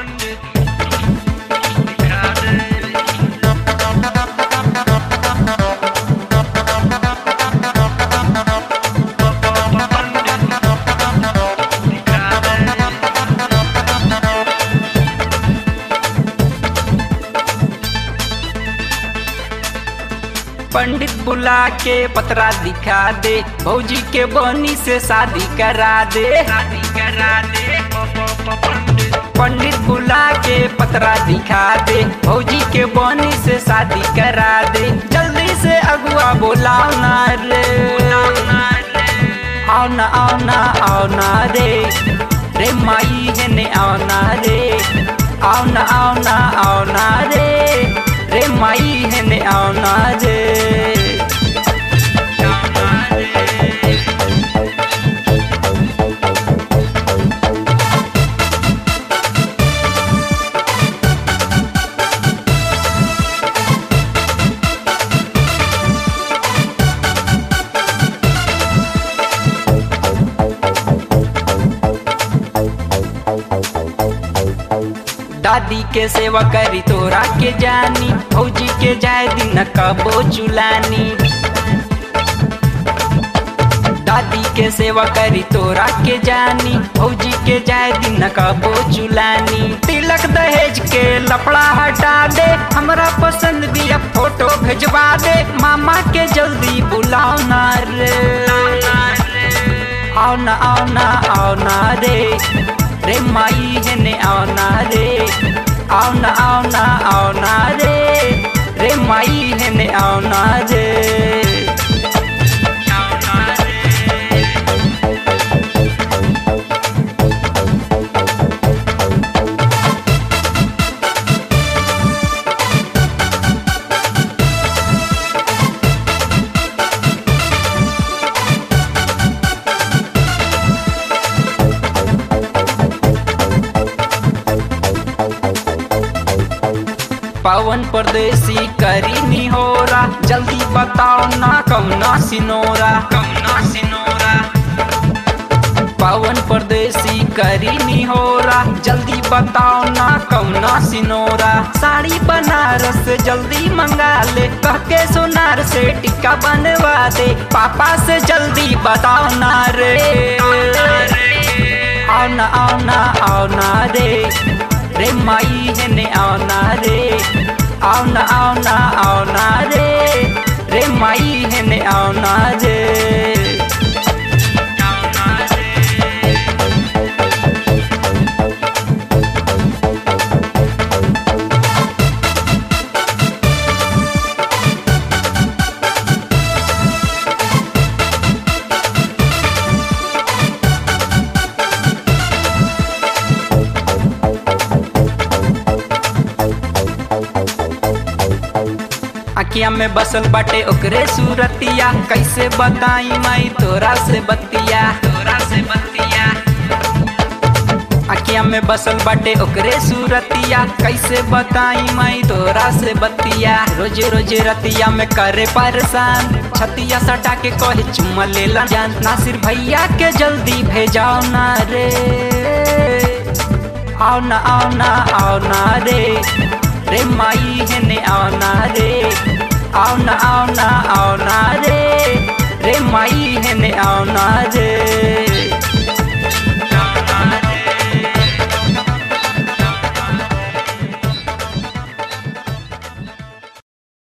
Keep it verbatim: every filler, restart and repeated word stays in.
पंडित बुला के पतरा दिखा दे, भौजी के बहनी से शादी करा दे, शादी करा दे। पंडित बुला के पतरा दिखा दे, भौजी के बहनी से शादी करा दे। जल्दी से अगुआ बोलाओ ना रे, आओ ना आओ ना आओ ना रे, रे माई है ने आओ ना रे, आओ ना आओ ना आओ ना रे, रे माई है ने आओ ना रे। दादी के सेवा करी तोरा के जानी, भौजी के जाए दिन कबो चुलानी। दादी के सेवा करी तोरा के जानी, भौजी के जाए दिन कबो चुलानी। तिलक दहेज के लफड़ा हटा दे, हमरा पसंद भी अब फोटो भेजवा दे। मामा के जल्दी बुलाओ ना रे, आओ ना आओ ना आओ ना रे, रे माई है ने आओ ना रे, आओ ना आओ ना आओ ना रे, रे माई है ने आओ ना रे। पवन परदेसी करी नी होरा, जल्दी बताओ ना कौना सिनोरा, कौना सिनोरा। पवन परदेसी करी नी होरा, जल्दी बताओ ना कौना सिनोरा। साड़ी बनारस जल्दी मंगा ले, कह के सोनार से टिक्का बनवा दे। पापा से जल्दी बताओ ना रे, आओ ना आओ ना आओ ना रे, रे माई है ने आओ ना रे, आओ ना आओ ना आओ ना रे, रे माई है ने आओ ना रे। अखिया में बसल बाटे ओकरे सूरतिया, कैसे बताई माई तोरा से बतिया, तोरा से बतिया। अखिया में बसल बाटे ओकरे सूरतिया, कैसे बताई माई तोरा से बतिया। रोजे रोजे रतिया में करे परेशान, छतिया सटा के कहे चुम्मा लेला जान। नासिर भैया के जल्दी भेजाओ ना रे, आओ ना आओ ना आओ ना रे, रे माई है ने आओ ना रे, आओ ना आओ ना आओ ना रे, रे माई है ने आओ ना रे।